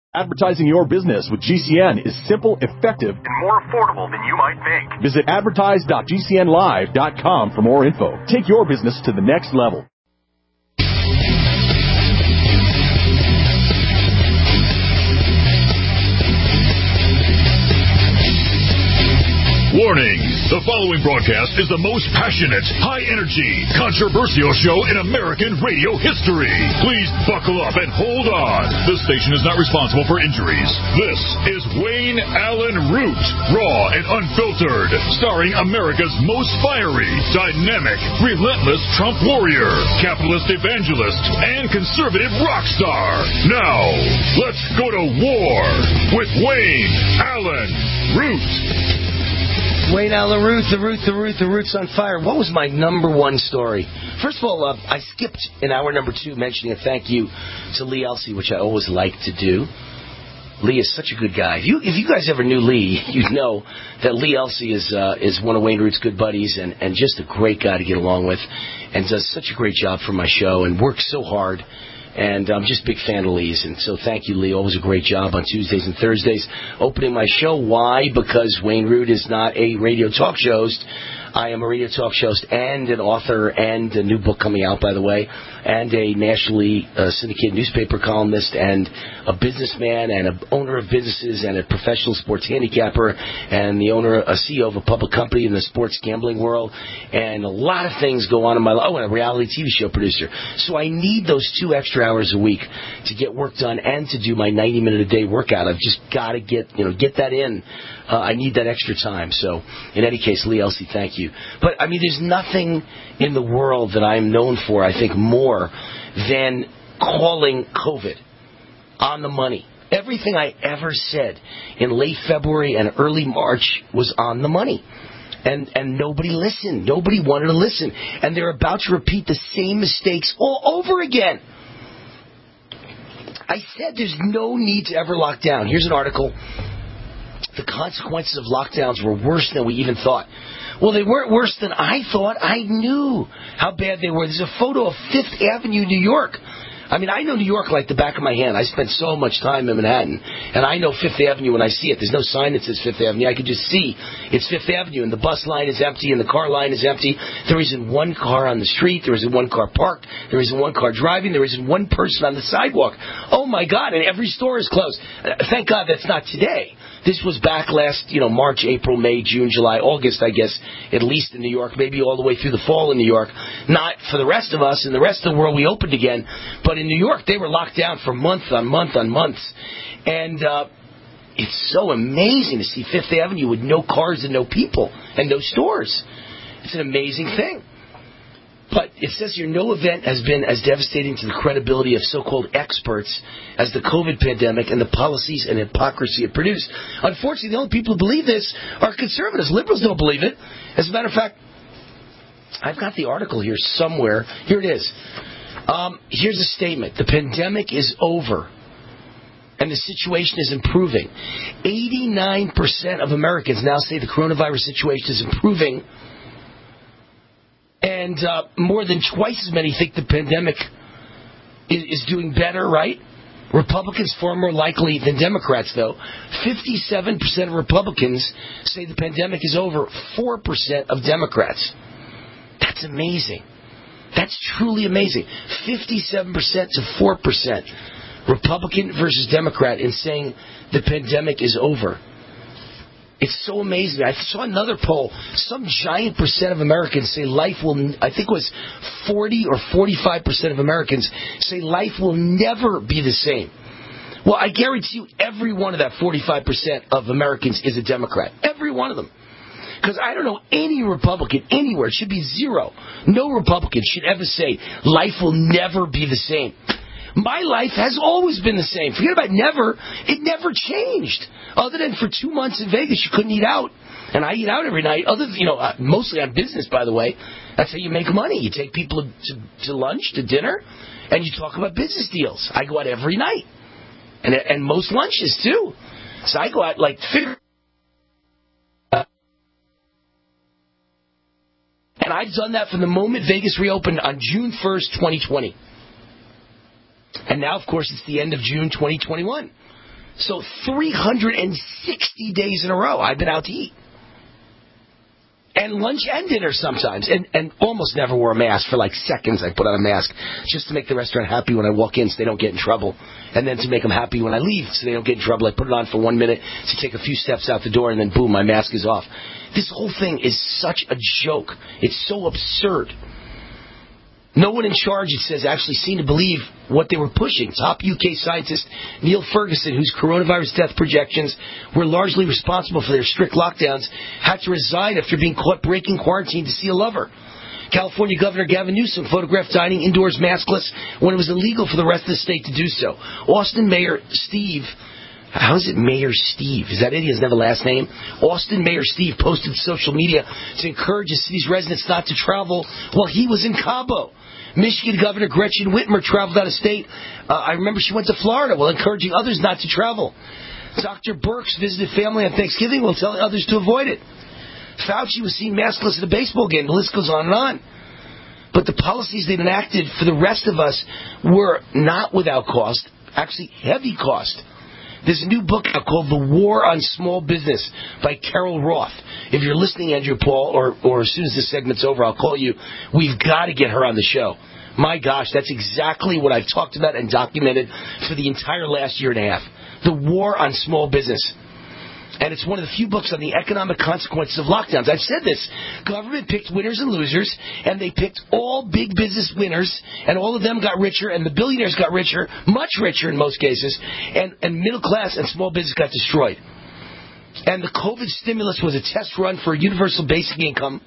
Advertising your business with GCN is simple, effective, and more affordable than you might think. Visit advertise.gcnlive.com for more info. Take your business to the next level. Warning! The following broadcast is the most passionate, high-energy, controversial show in American radio history. Please buckle up and hold on. This station is not responsible for injuries. This is Wayne Allen Root, raw and unfiltered, starring America's most fiery, dynamic, relentless Trump warrior, capitalist evangelist, and conservative rock star. Now, let's go to war with Wayne Allen Root. Wayne Allen Root, the Root's on fire. What was my number one story? First of all, I skipped in hour number 2 mentioning a thank you to Lee Elsey, which I always like to do. Lee is such a good guy. If you guys ever knew Lee, you'd know that Lee Elsey is one of Wayne Root's good buddies and just a great guy to get along with and does such a great job for my show and works so hard. And I'm just a big fan of Lee's. And so thank you, Lee. Always a great job on Tuesdays and Thursdays opening my show. Why? Because Wayne Root is not a radio talk show host. I am a radio talk show host and an author and a new book coming out, by the way, and a nationally syndicated newspaper columnist and a businessman and an owner of businesses and a professional sports handicapper and the owner, a CEO of a public company in the sports gambling world. And a lot of things go on in my life. Oh, and a reality TV show producer. So I need those 2 extra hours a week to get work done and to do my 90-minute-a-day workout. I've just got to get that in. I need that extra time. So, in any case, Lee Elsey, thank you. But, I mean, there's nothing in the world that I am known for, I think, more than calling COVID on the money. Everything I ever said in late February and early March was on the money. And nobody listened. Nobody wanted to listen. And they're about to repeat the same mistakes all over again. I said there's no need to ever lock down. Here's an article. The consequences of lockdowns were worse than we even thought. Well, they weren't worse than I thought. I knew how bad they were. There's a photo of Fifth Avenue, New York. I mean, I know New York like the back of my hand. I spent so much time in Manhattan. And I know Fifth Avenue when I see it. There's no sign that says Fifth Avenue. I could just see it's Fifth Avenue. And the bus line is empty and the car line is empty. There isn't one car on the street. There isn't one car parked. There isn't one car driving. There isn't one person on the sidewalk. Oh, my God. And every store is closed. Thank God that's not today. This was back last, March, April, May, June, July, August, I guess, at least in New York, maybe all the way through the fall in New York. Not for the rest of us. In the rest of the world, we opened again. But in New York, they were locked down for month on month on months. And it's so amazing to see Fifth Avenue with no cars and no people and no stores. It's an amazing thing. But it says here, no event has been as devastating to the credibility of so-called experts as the COVID pandemic and the policies and hypocrisy it produced. Unfortunately, the only people who believe this are conservatives. Liberals don't believe it. As a matter of fact, I've got the article here somewhere. Here it is. Here's a statement. The pandemic is over, and the situation is improving. 89% of Americans now say the coronavirus situation is improving. And more than twice as many think the pandemic is doing better, right? Republicans far more likely than Democrats, though. 57% of Republicans say the pandemic is over. 4% of Democrats. That's amazing. That's truly amazing. 57% to 4%. Republican versus Democrat in saying the pandemic is over. It's so amazing. I saw another poll. Some giant percent of Americans say life will, I think it was 40 or 45% of Americans say life will never be the same. Well, I guarantee you every one of that 45% of Americans is a Democrat. Every one of them. Because I don't know any Republican anywhere. It should be zero. No Republican should ever say life will never be the same. My life has always been the same. Forget about never. It never changed. Other than for 2 months in Vegas, you couldn't eat out. And I eat out every night. Mostly on business, by the way. That's how you make money. You take people to lunch, to dinner, and you talk about business deals. I go out every night. And most lunches, too. So I go out and I've done that from the moment Vegas reopened on June 1st, 2020. And now, of course, it's the end of June 2021. So 360 days in a row, I've been out to eat. And lunch and dinner sometimes. And almost never wore a mask. For like seconds, I put on a mask just to make the restaurant happy when I walk in so they don't get in trouble. And then to make them happy when I leave so they don't get in trouble, I put it on for 1 minute to take a few steps out the door, and then boom, my mask is off. This whole thing is such a joke. It's so absurd. No one in charge, it says, actually seemed to believe what they were pushing. Top UK scientist Neil Ferguson, whose coronavirus death projections were largely responsible for their strict lockdowns, had to resign after being caught breaking quarantine to see a lover. California Governor Gavin Newsom photographed dining indoors maskless when it was illegal for the rest of the state to do so. Austin Mayor Steve... How is it Mayor Steve? Is that it? He doesn't have a last name. Austin Mayor Steve posted to social media to encourage the city's residents not to travel while he was in Cabo. Michigan Governor Gretchen Whitmer traveled out of state. I remember she went to Florida while encouraging others not to travel. Dr. Birx visited family on Thanksgiving while telling others to avoid it. Fauci was seen maskless at a baseball game. The list goes on and on. But the policies they've enacted for the rest of us were not without cost, actually heavy cost. There's a new book out called The War on Small Business by Carol Roth. If you're listening, Andrew Paul, or as soon as this segment's over, I'll call you. We've got to get her on the show. My gosh, that's exactly what I've talked about and documented for the entire last year and a half. The War on Small Business. And it's one of the few books on the economic consequences of lockdowns. I've said this. Government picked winners and losers, and they picked all big business winners, and all of them got richer, and the billionaires got richer, much richer in most cases, and middle class and small business got destroyed. And the COVID stimulus was a test run for universal basic income,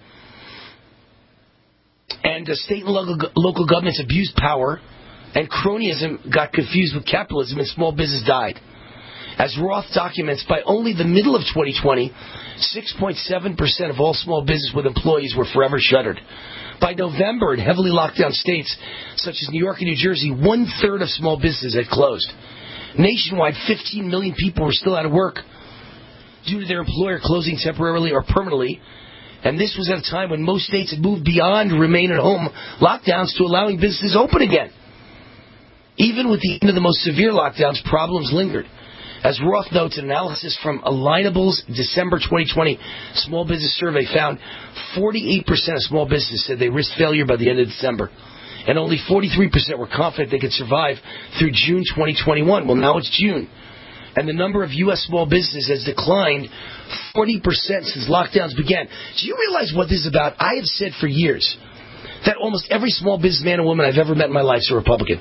and state and local governments abused power, and cronyism got confused with capitalism, and small business died. As Roth documents, by only the middle of 2020, 6.7% of all small business with employees were forever shuttered. By November, in heavily locked down states such as New York and New Jersey, 1/3 of small businesses had closed. Nationwide, 15 million people were still out of work due to their employer closing temporarily or permanently. And this was at a time when most states had moved beyond remain-at-home lockdowns to allowing businesses open again. Even with the end of the most severe lockdowns, problems lingered. As Roth notes, an analysis from Alignables' December 2020 small business survey found 48% of small businesses said they risked failure by the end of December. And only 43% were confident they could survive through June 2021. Well, now it's June. And the number of U.S. small businesses has declined 40% since lockdowns began. Do you realize what this is about? I have said for years that almost every small businessman and woman I've ever met in my life is a Republican.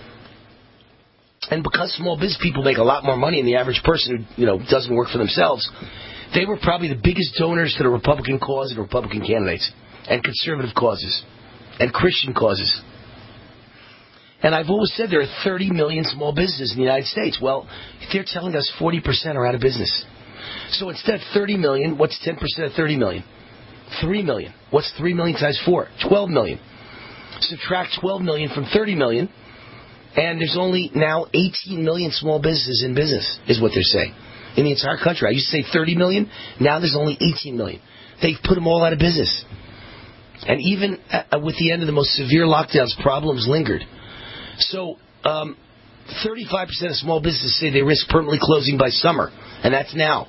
And because small business people make a lot more money than the average person who, doesn't work for themselves, they were probably the biggest donors to the Republican cause and Republican candidates and conservative causes and Christian causes. And I've always said there are 30 million small businesses in the United States. Well, they're telling us 40% are out of business. So instead of 30 million, what's 10% of 30 million? 3 million. What's 3 million times 4? 12 million. Subtract 12 million from 30 million. And there's only now 18 million small businesses in business, is what they're saying, in the entire country. I used to say 30 million. Now there's only 18 million. They've put them all out of business. And even with the end of the most severe lockdowns, problems lingered. So 35% of small businesses say they risk permanently closing by summer, and that's now.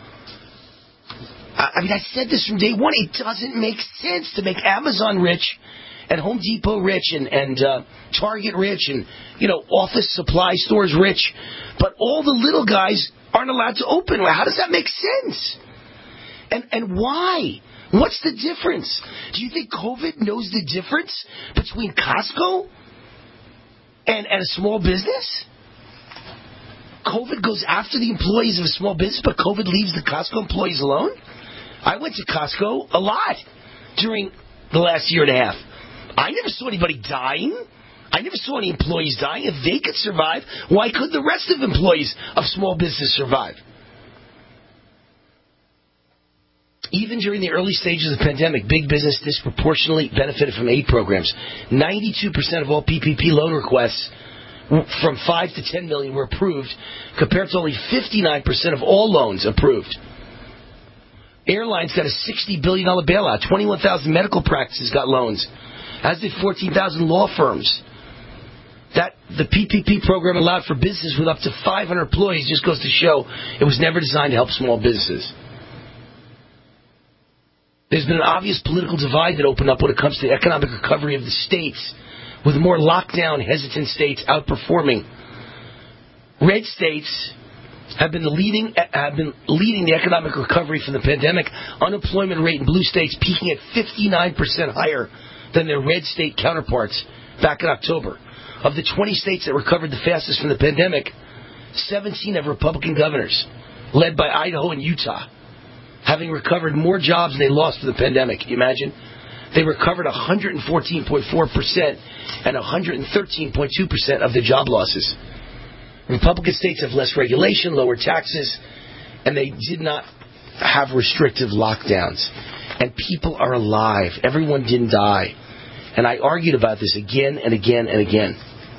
I said this from day one. It doesn't make sense to make Amazon rich and Home Depot rich and Target rich and, office supply stores rich, but all the little guys aren't allowed to open. How does that make sense? And why? What's the difference? Do you think COVID knows the difference between Costco and a small business? COVID goes after the employees of a small business, but COVID leaves the Costco employees alone? I went to Costco a lot during the last year and a half. I never saw anybody dying. I never saw any employees dying. If they could survive, why couldn't the rest of employees of small business survive? Even during the early stages of the pandemic, big business disproportionately benefited from aid programs. 92% of all PPP loan requests from 5 to 10 million were approved, compared to only 59% of all loans approved. Airlines got a $60 billion bailout. 21,000 medical practices got loans, as did 14,000 law firms. the PPP program allowed for businesses with up to 500 employees just goes to show it was never designed to help small businesses. There's been an obvious political divide that opened up when it comes to the economic recovery of the states, with more lockdown-hesitant states outperforming. Red states have been leading the economic recovery from the pandemic. Unemployment rate in blue states peaking at 59% higher than their red state counterparts back in October. Of the 20 states that recovered the fastest from the pandemic, 17 have Republican governors, led by Idaho and Utah, having recovered more jobs than they lost from the pandemic. Can you imagine? They recovered 114.4% and 113.2% of their job losses. Republican states have less regulation, lower taxes, and they did not have restrictive lockdowns. And people are alive. Everyone didn't die. And I argued about this again and again and again.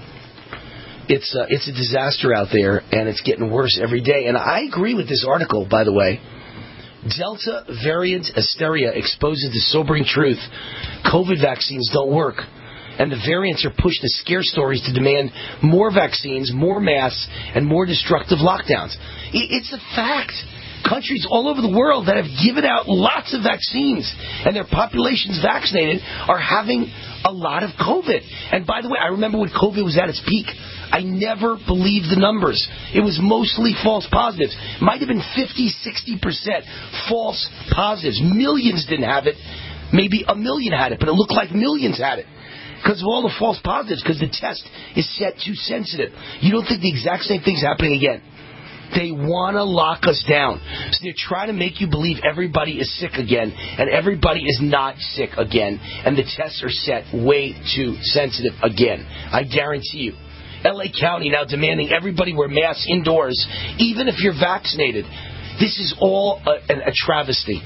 It's a disaster out there, and it's getting worse every day. And I agree with this article, by the way. Delta variant hysteria exposes the sobering truth. COVID vaccines don't work. And the variants are pushed as scare stories to demand more vaccines, more masks, and more destructive lockdowns. It's a fact. Countries all over the world that have given out lots of vaccines and their populations vaccinated are having a lot of COVID. And by the way, I remember when COVID was at its peak, I never believed the numbers. It was mostly false positives. It might have been 50-60% false positives. Millions didn't have it. Maybe 1 million had it, but it looked like millions had it. Because of all the false positives, because the test is set too sensitive. You don't think the exact same thing's happening again. They want to lock us down. So they're trying to make you believe everybody is sick again, and everybody is not sick again, and the tests are set way too sensitive again. I guarantee you. L.A. County now demanding everybody wear masks indoors, even if you're vaccinated. This is all a travesty.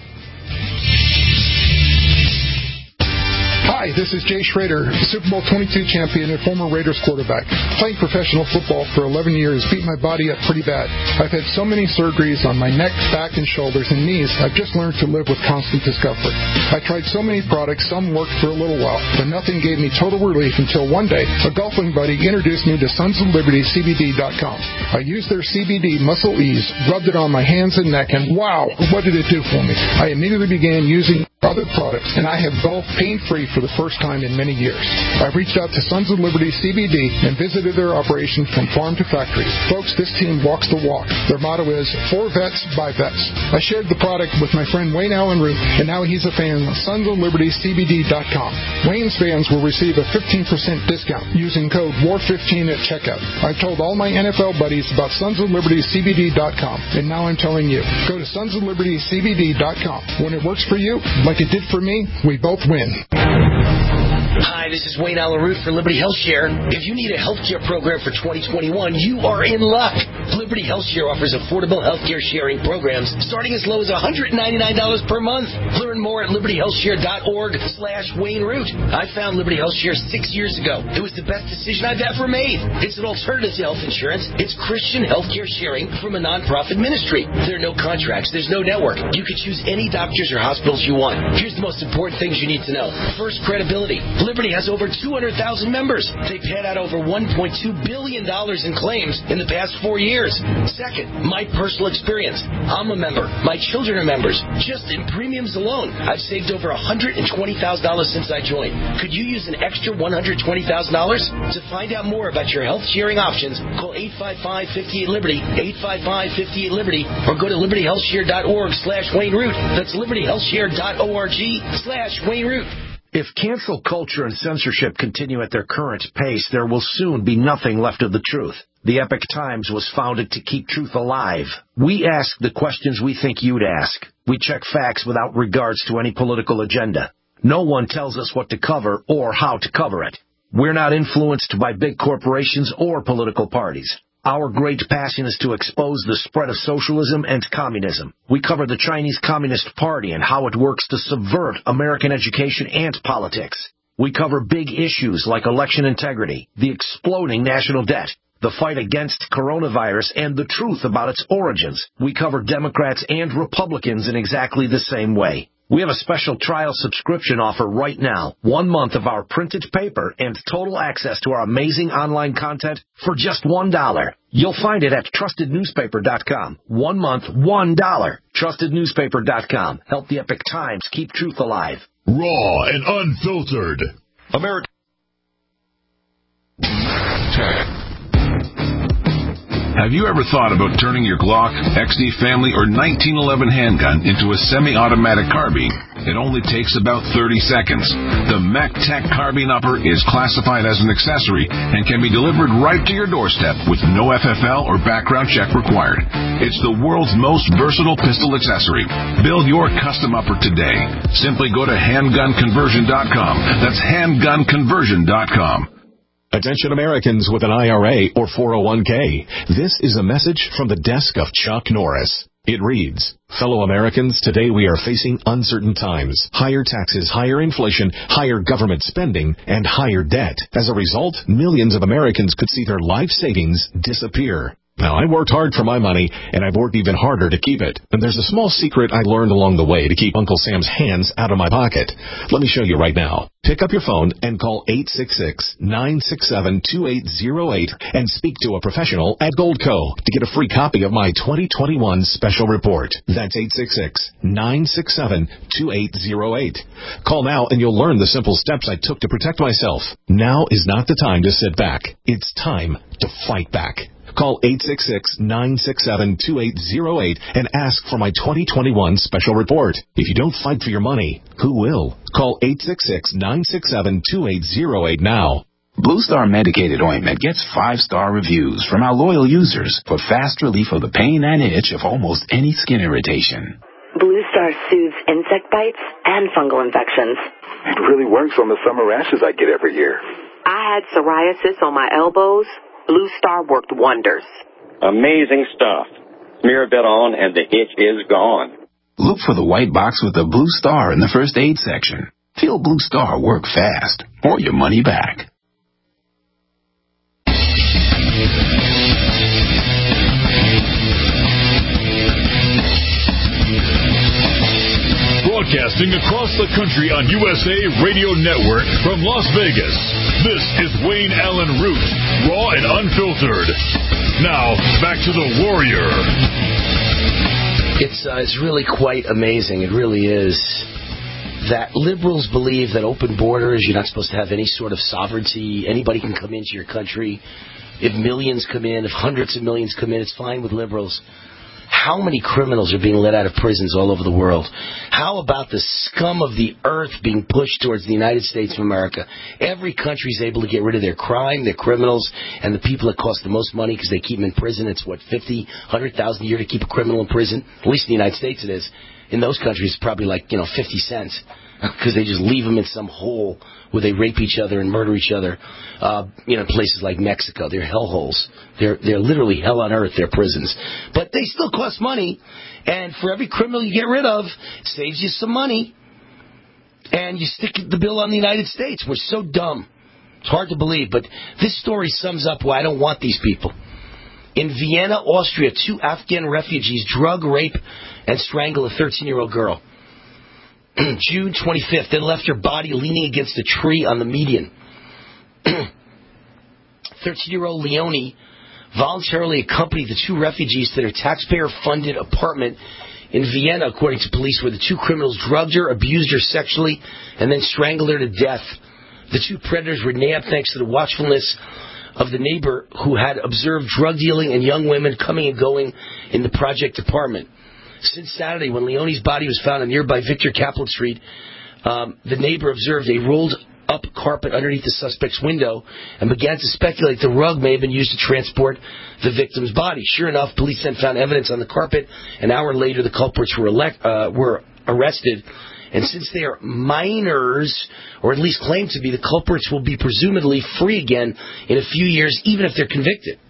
Hi, this is Jay Schrader, Super Bowl 22 champion and former Raiders quarterback. Playing professional football for 11 years beat my body up pretty bad. I've had so many surgeries on my neck, back, and shoulders and knees, I've just learned to live with constant discomfort. I tried so many products, some worked for a little while, but nothing gave me total relief until one day, a golfing buddy introduced me to SonsOfLibertyCBD.com. I used their CBD Muscle Ease, rubbed it on my hands and neck, and wow, what did it do for me? I immediately began using other products, and I have golfed pain-free for the first time in many years. I reached out to Sons of Liberty CBD and visited their operation from farm to factory. Folks, this team walks the walk. Their motto is, for vets, by vets. I shared the product with my friend Wayne Allen Root, and now he's a fan of SonsOfLibertyCBD.com. Wayne's fans will receive a 15% discount using code WAR15 at checkout. I've told all my NFL buddies about SonsOfLibertyCBD.com, and now I'm telling you. Go to SonsOfLibertyCBD.com. When it works for you, like it did for me, we both win. Hi, this is Wayne Allen Root for Liberty HealthShare. If you need a healthcare program for 2021, you are in luck. Liberty HealthShare offers affordable healthcare sharing programs starting as low as $199 per month. Learn more at libertyhealthshare.org/Wayne Root. I found Liberty HealthShare 6 years ago. It was the best decision I've ever made. It's an alternative to health insurance. It's Christian healthcare sharing from a nonprofit ministry. There are no contracts. There's no network. You can choose any doctors or hospitals you want. Here's the most important things you need to know. First, credibility. Liberty has over 200,000 members. They've paid out over $1.2 billion in claims in the past 4 years. Second, my personal experience. I'm a member. My children are members. Just in premiums alone, I've saved over $120,000 since I joined. Could you use an extra $120,000? To find out more about your health sharing options, call 855-58-LIBERTY, 855-58-LIBERTY, or go to libertyhealthshare.org/Wayne Root. That's libertyhealthshare.org/Wayne Root. If cancel culture and censorship continue at their current pace, there will soon be nothing left of the truth. The Epoch Times was founded to keep truth alive. We ask the questions we think you'd ask. We check facts without regards to any political agenda. No one tells us what to cover or how to cover it. We're not influenced by big corporations or political parties. Our great passion is to expose the spread of socialism and communism. We cover the Chinese Communist Party and how it works to subvert American education and politics. We cover big issues like election integrity, the exploding national debt, the fight against coronavirus, and the truth about its origins. We cover Democrats and Republicans in exactly the same way. We have a special trial subscription offer right now. 1 month of our printed paper and total access to our amazing online content for just $1. You'll find it at trustednewspaper.com. 1 month, $1. Trustednewspaper.com. Help the Epic Times keep truth alive. Raw and unfiltered. America. Have you ever thought about turning your Glock, XD Family, or 1911 handgun into a semi-automatic carbine? It only takes about 30 seconds. The MacTac Carbine Upper is classified as an accessory and can be delivered right to your doorstep with no FFL or background check required. It's the world's most versatile pistol accessory. Build your custom upper today. Simply go to handgunconversion.com. That's handgunconversion.com. Attention Americans with an IRA or 401k. This is a message from the desk of Chuck Norris. It reads, fellow Americans, today we are facing uncertain times. Higher taxes, higher inflation, higher government spending, and higher debt. As a result, millions of Americans could see their life savings disappear. Now, I worked hard for my money, and I've worked even harder to keep it. And there's a small secret I learned along the way to keep Uncle Sam's hands out of my pocket. Let me show you right now. Pick up your phone and call 866-967-2808 and speak to a professional at Goldco to get a free copy of my 2021 special report. That's 866-967-2808. Call now and you'll learn the simple steps I took to protect myself. Now is not the time to sit back. It's time to fight back. Call 866-967-2808 and ask for my 2021 special report. If you don't fight for your money, who will? Call 866-967-2808 now. Blue Star Medicated Ointment gets 5-star reviews from our loyal users for fast relief of the pain and itch of almost any skin irritation. Blue Star soothes insect bites and fungal infections. It really works on the summer rashes I get every year. I had psoriasis on my elbows. Blue Star worked wonders. Amazing stuff. Smear a bit on and the itch is gone. Look for the white box with the Blue Star in the first aid section. Feel Blue Star work fast or your money back. Broadcasting across the country on USA Radio Network from Las Vegas. This is Wayne Allen Root, raw and unfiltered. Now, back to the Warrior. It's really quite amazing. It really is. That liberals believe that open borders, you're not supposed to have any sort of sovereignty. Anybody can come into your country. If millions come in, if hundreds of millions come in, it's fine with liberals. How many criminals are being let out of prisons all over the world? How about the scum of the earth being pushed towards the United States of America? Every country is able to get rid of their crime, their criminals, and the people that cost the most money because they keep them in prison. It's, what, $50,000, $100,000 a year to keep a criminal in prison? At least in the United States it is. In those countries, it's probably like, 50 cents because they just leave them in some hole where they rape each other and murder each other. Places like Mexico, they're hellholes. They're literally hell on earth, their prisons. But they still cost money, and for every criminal you get rid of, it saves you some money. And you stick the bill on the United States. We're so dumb. It's hard to believe, but this story sums up why I don't want these people. In Vienna, Austria, 2 Afghan refugees drug, rape, and strangle a 13-year-old girl. June 25th, then left her body leaning against a tree on the median. 13-year-old Leonie voluntarily accompanied the 2 refugees to their taxpayer-funded apartment in Vienna, according to police, where the 2 criminals drugged her, abused her sexually, and then strangled her to death. The 2 predators were nabbed thanks to the watchfulness of the neighbor who had observed drug dealing and young women coming and going in the project apartment. Since Saturday, when Leonie's body was found on nearby Victor Kaplan Street, the neighbor observed a rolled-up carpet underneath the suspect's window and began to speculate the rug may have been used to transport the victim's body. Sure enough, police then found evidence on the carpet. An hour later, the culprits were arrested. And since they are minors, or at least claimed to be, the culprits will be presumably free again in a few years, even if they're convicted.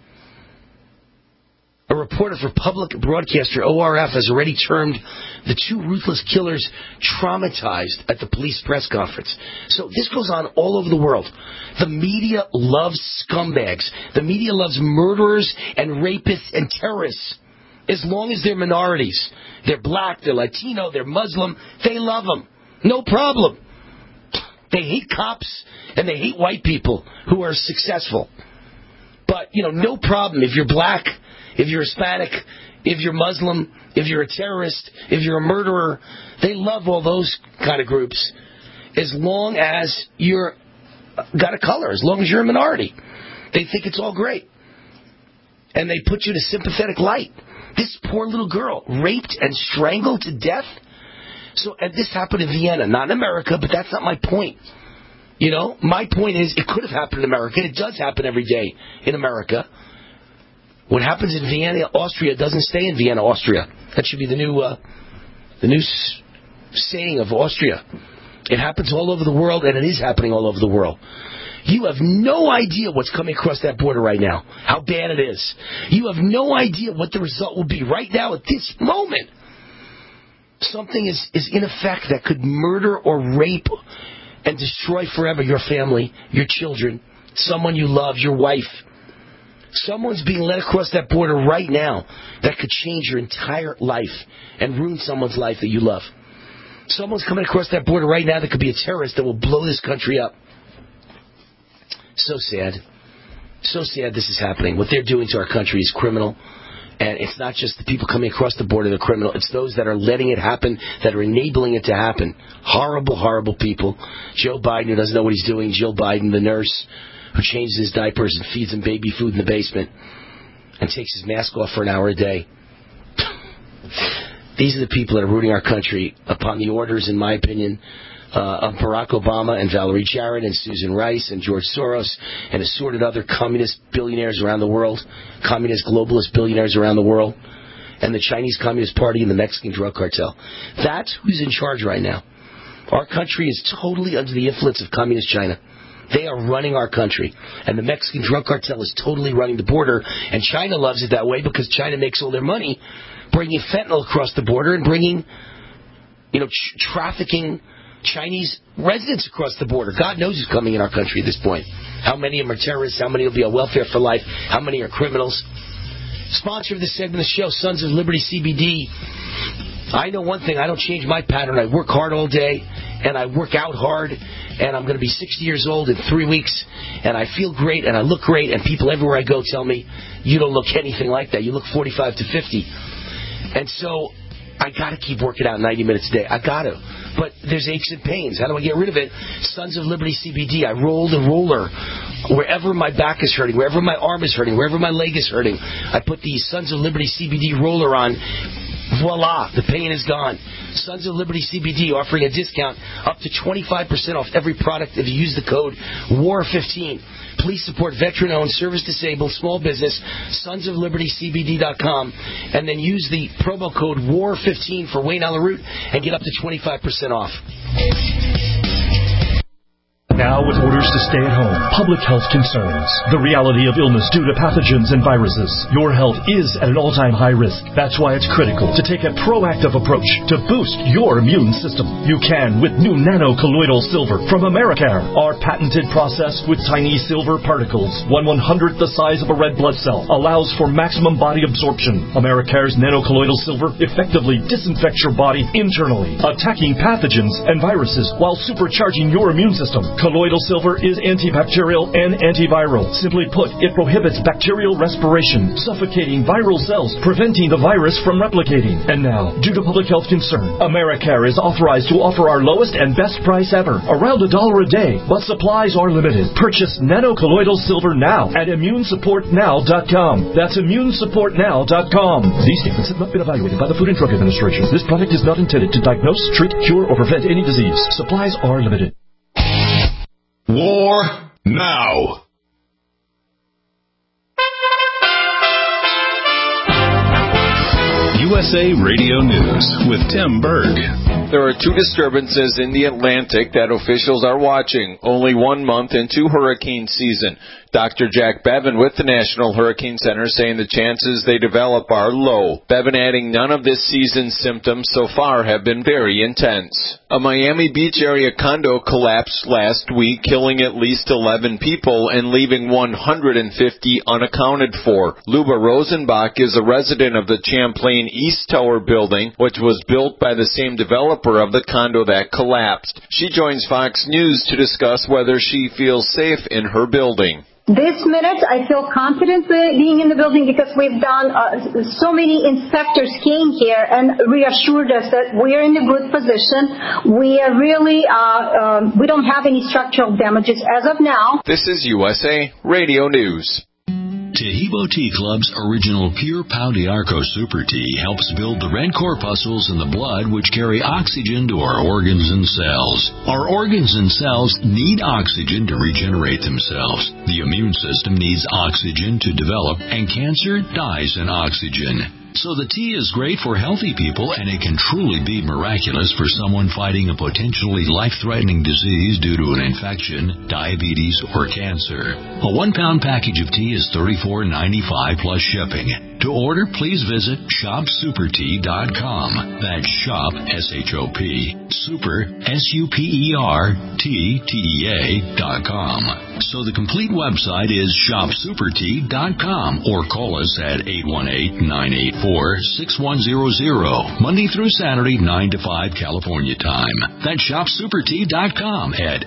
A reporter for public broadcaster ORF has already termed the 2 ruthless killers traumatized at the police press conference. So this goes on all over the world. The media loves scumbags. The media loves murderers and rapists and terrorists. As long as they're minorities. They're black, they're Latino, they're Muslim. They love them. No problem. They hate cops and they hate white people who are successful. But, no problem if you're black, if you're Hispanic, if you're Muslim, if you're a terrorist, if you're a murderer. They love all those kind of groups as long as you're got a color, as long as you're a minority. They think it's all great. And they put you in a sympathetic light. This poor little girl, raped and strangled to death. And this happened in Vienna, not in America, but that's not my point. My point is it could have happened in America, and it does happen every day in America. What happens in Vienna, Austria, doesn't stay in Vienna, Austria. That should be the new saying of Austria. It happens all over the world, and it is happening all over the world. You have no idea what's coming across that border right now, how bad it is. You have no idea what the result will be right now at this moment. Something is in effect that could murder or rape and destroy forever your family, your children, someone you love, your wife. Someone's being led across that border right now that could change your entire life and ruin someone's life that you love. Someone's coming across that border right now that could be a terrorist that will blow this country up. So sad. So sad this is happening. What they're doing to our country is criminal. And it's not just the people coming across the border that are criminal. It's those that are letting it happen, that are enabling it to happen. Horrible, horrible people. Joe Biden, who doesn't know what he's doing. Jill Biden, the nurse, who changes his diapers and feeds him baby food in the basement and takes his mask off for an hour a day. These are the people that are ruining our country upon the orders, in my opinion, of Barack Obama and Valerie Jarrett and Susan Rice and George Soros and assorted other communist billionaires around the world, communist globalist billionaires around the world, and the Chinese Communist Party and the Mexican drug cartel. That's who's in charge right now. Our country is totally under the influence of communist China. They are running our country. And the Mexican drug cartel is totally running the border. And China loves it that way because China makes all their money bringing fentanyl across the border and bringing, trafficking Chinese residents across the border. God knows who's coming in our country at this point. How many of them are terrorists? How many will be on welfare for life? How many are criminals? Sponsor of this segment of the show, Sons of Liberty CBD. I know one thing. I don't change my pattern. I work hard all day, and I work out hard, and I'm going to be 60 years old in 3 weeks, and I feel great, and I look great, and people everywhere I go tell me, you don't look anything like that. You look 45 to 50. And so I got to keep working out 90 minutes a day. I got to. But there's aches and pains. How do I get rid of it? Sons of Liberty CBD. I roll the roller. Wherever my back is hurting, wherever my arm is hurting, wherever my leg is hurting, I put the Sons of Liberty CBD roller on. Voila, the pain is gone. Sons of Liberty CBD offering a discount up to 25% off every product if you use the code WAR15. Please support veteran-owned, service-disabled, small business, sonsoflibertycbd.com, and then use the promo code WAR15 for Wayne Allyn Root and get up to 25% off. Now with orders to stay at home, public health concerns, the reality of illness due to pathogens and viruses. Your health is at an all-time high risk. That's why it's critical to take a proactive approach to boost your immune system. You can with new nano-colloidal silver from Americare. Our patented process with tiny silver particles, 1/100th the size of a red blood cell, allows for maximum body absorption. Americare's nano-colloidal silver effectively disinfects your body internally, attacking pathogens and viruses while supercharging your immune system. Colloidal silver is antibacterial and antiviral. Simply put, it prohibits bacterial respiration, suffocating viral cells, preventing the virus from replicating. And now, due to public health concern, Americare is authorized to offer our lowest and best price ever, around $1 a day, but supplies are limited. Purchase nano-colloidal silver now at immunesupportnow.com. That's immunesupportnow.com. These statements have not been evaluated by the Food and Drug Administration. This product is not intended to diagnose, treat, cure, or prevent any disease. Supplies are limited. War now. USA Radio News with Tim Berg. There are two disturbances in the Atlantic that officials are watching, only 1 month into hurricane season. Dr. Jack Bevan with the National Hurricane Center saying the chances they develop are low. Bevan adding none of this season's symptoms so far have been very intense. A Miami Beach area condo collapsed last week, killing at least 11 people and leaving 150 unaccounted for. Luba Rosenbach is a resident of the Champlain East Tower building, which was built by the same developer of the condo that collapsed. She joins Fox News to discuss whether she feels safe in her building. This minute, I feel confident being in the building because we've done so many inspectors came here and reassured us that we're in a good position. We are really, we don't have any structural damages as of now. This is USA Radio News. Tahibo Tea Club's original Pure Pau d'Arco Super Tea helps build the red corpuscles in the blood which carry oxygen to our organs and cells. Our organs and cells need oxygen to regenerate themselves. The immune system needs oxygen to develop, and cancer dies in oxygen. So the tea is great for healthy people, and it can truly be miraculous for someone fighting a potentially life-threatening disease due to an infection, diabetes, or cancer. A 1-pound package of tea is $34.95 plus shipping. To order, please visit shopsupertea.com. That's shop, S-H-O-P, super, SUPERTEA.com. So the complete website is shopsupertea.com, or call us at 818-984-6100, Monday through Saturday, 9 to 5 California time. That's shopsupertea.com at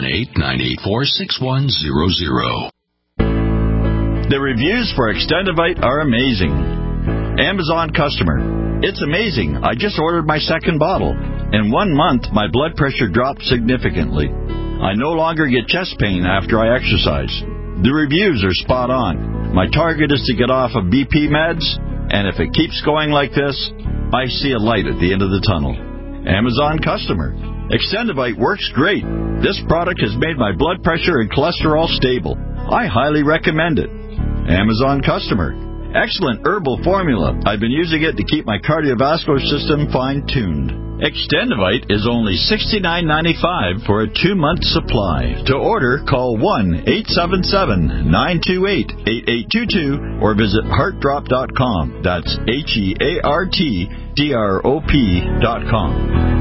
818-984-6100. The reviews for Extendivite are amazing. Amazon customer. It's amazing. I just ordered my second bottle. In 1 month, my blood pressure dropped significantly. I no longer get chest pain after I exercise. The reviews are spot on. My target is to get off of BP meds, and if it keeps going like this, I see a light at the end of the tunnel. Amazon customer. Extendivite works great. This product has made my blood pressure and cholesterol stable. I highly recommend it. Amazon customer. Excellent herbal formula. I've been using it to keep my cardiovascular system fine-tuned. Extendivite is only $69.95 for a 2-month supply. To order, call 1-877-928-8822 or visit heartdrop.com. That's HEARTDROP.com.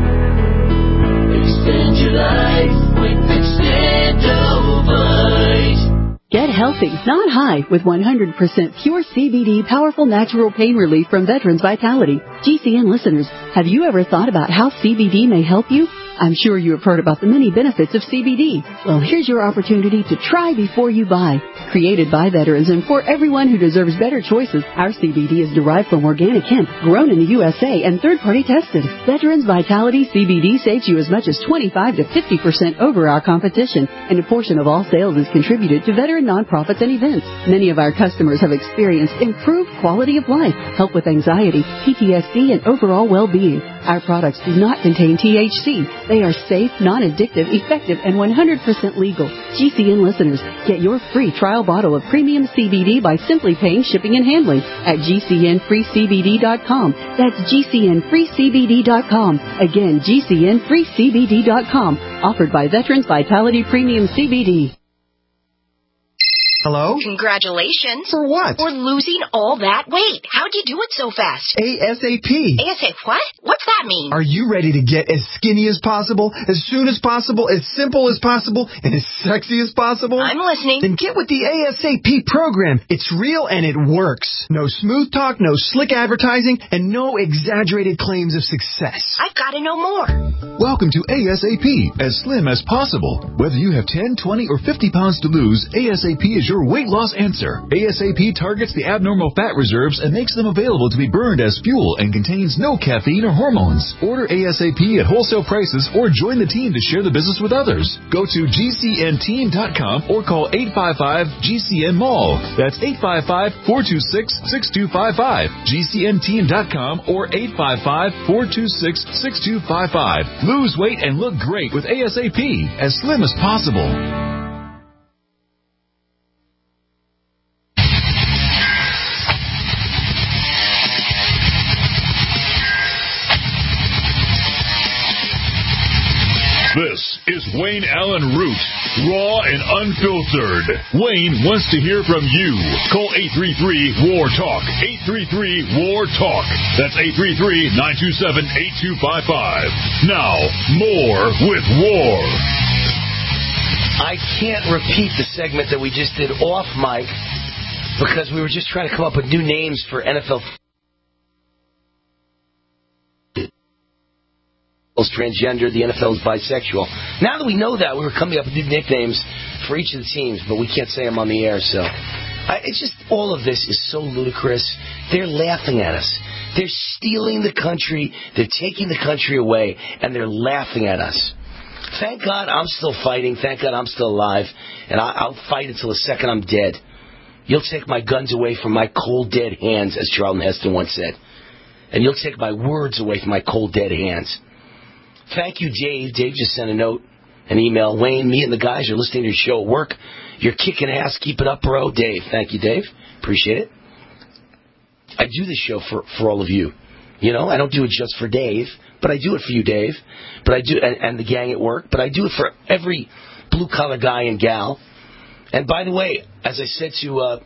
Extend your life with Extendivite. Get healthy, not high, with 100% pure CBD powerful natural pain relief from Veterans Vitality. GCN listeners, have you ever thought about how CBD may help you? I'm sure you have heard about the many benefits of CBD. Well, here's your opportunity to try before you buy. Created by veterans and for everyone who deserves better choices, our CBD is derived from organic hemp, grown in the USA, and third-party tested. Veterans Vitality CBD saves you as much as 25 to 50% over our competition, and a portion of all sales is contributed to veteran nonprofits and events. Many of our customers have experienced improved quality of life, help with anxiety, PTSD, and overall well-being. Our products do not contain THC. They are safe, non-addictive, effective, and 100% legal. GCN listeners, get your free trial bottle of premium CBD by simply paying shipping and handling at GCNFreeCBD.com. That's GCNFreeCBD.com. Again, GCNFreeCBD.com. Offered by Veterans Vitality Premium CBD. Hello? Congratulations. For what? For losing all that weight. How'd you do it so fast? ASAP. ASAP what? What's that mean? Are you ready to get as skinny as possible, as soon as possible, as simple as possible, and as sexy as possible? I'm listening. Then get with the ASAP program. It's real and it works. No smooth talk, no slick advertising, and no exaggerated claims of success. I've got to know more. Welcome to ASAP, as slim as possible. Whether you have 10, 20, or 50 pounds to lose, ASAP is your weight loss answer. ASAP targets the abnormal fat reserves and makes them available to be burned as fuel and contains no caffeine or hormones. Order ASAP at wholesale prices or join the team to share the business with others. Go to GCNteam.com or call 855-GCN-MALL. That's 855-426-6255. GCNteam.com or 855-426-6255. Lose weight and look great with ASAP, as slim as possible. This is Wayne Allen Root, raw and unfiltered. Wayne wants to hear from you. Call 833-WAR-TALK. 833-WAR-TALK. That's 833-927-8255. Now, more with War. I can't repeat the segment that we just did off mic because we were just trying to come up with new names for NFL transgender, the NFL is bisexual. Now that we know that, we were coming up with new nicknames for each of the teams, but we can't say them on the air, so it's just, all of this is so ludicrous. They're laughing at us. They're stealing the country, they're taking the country away, and they're laughing at us. Thank God I'm still fighting, thank God I'm still alive, and I'll fight until the second I'm dead. You'll take my guns away from my cold, dead hands, as Charlton Heston once said, and you'll take my words away from my cold, dead hands. Thank you, Dave. Dave just sent a note, an email. Wayne, me and the guys are listening to your show at work. You're kicking ass. Keep it up, bro. Dave. Thank you, Dave. Appreciate it. I do this show for all of you. You know, I don't do it just for Dave, but I do it for you, Dave. But I do, and the gang at work. But I do it for every blue-collar guy and gal. And by the way, as I said to, I